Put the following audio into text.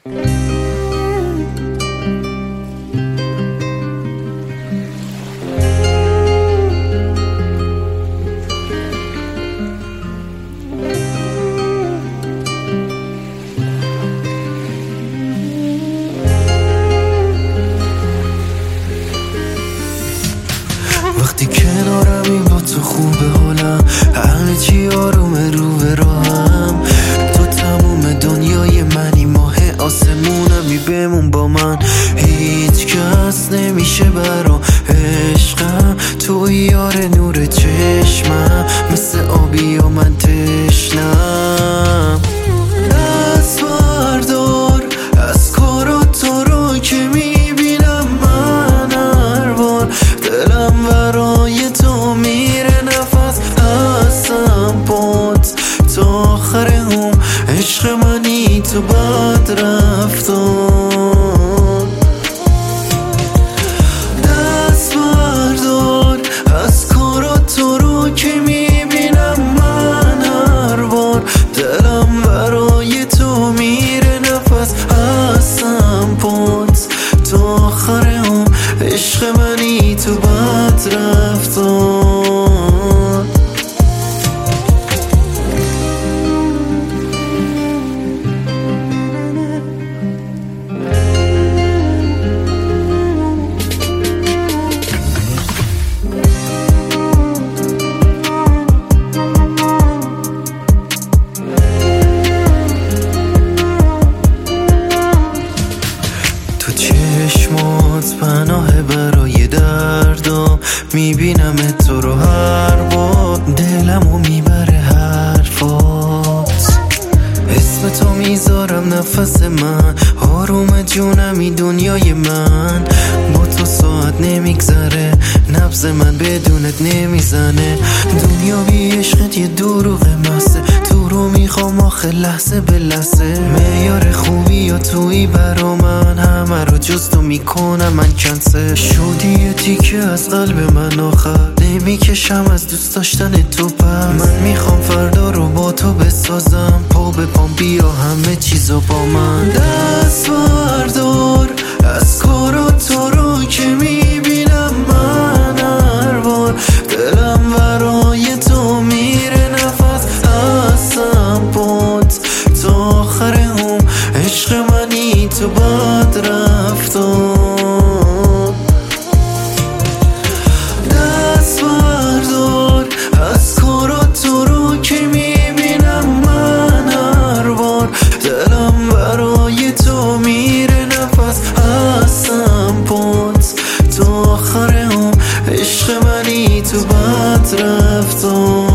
وقتی کنارمی با تو خوبه حالم، همه چی آرومه رو به راهم. تو تموم دنیای منی، ماه آسمونمی، بمون با من. هیچ کس نمیشه برا عشقم، توی یار نور چشمم، مثل آبی و من تشنم. دست بردار از کارات تو رو که میبینم من هر بار، دلم برای تو میره نفس، هستم پات تا آخر هم. عشق منی تو بد رفتار. دست بردار از کارات تو رو که میبینم من هر بار، دلم برای تو میره نفس، هستم پات تا آخر هم. عشق منی تو بد رفتار. تو چشمات پناه برای دردم، میبینم تو رو هر بار، دلمو میبره حرفات. اسم تو میذارم نفس من، آروم جونمی دنیای من. با تو ساعت نمیگذره، نبض من بدونت نمیزنه. دنیا بی عشقت یه دروغ محضه، تو رو میخوام آخه لحظه به لحظه. معیار خوبی یا تویی برا من، همه رو جز تو میکنم من کنسل. شدی یه تیکه از قلب من آخر، نمیکشم از دوست داشتن تو پس. من میخوام فردا رو با تو بسازم، پا به پام بیا همه چیزو با من. دست بردار از کارات تو رو که میبینم من هر بار، دلم برای تو میره نفس، هستم پات تا آخر هم. عشق منی تو بد رفتار. دست بردار از کارات تو رو که میبینم من هر بار، دلم برای تو میره نفس، هستم پات تا آخر هم. عشق منی تو بد رفتار.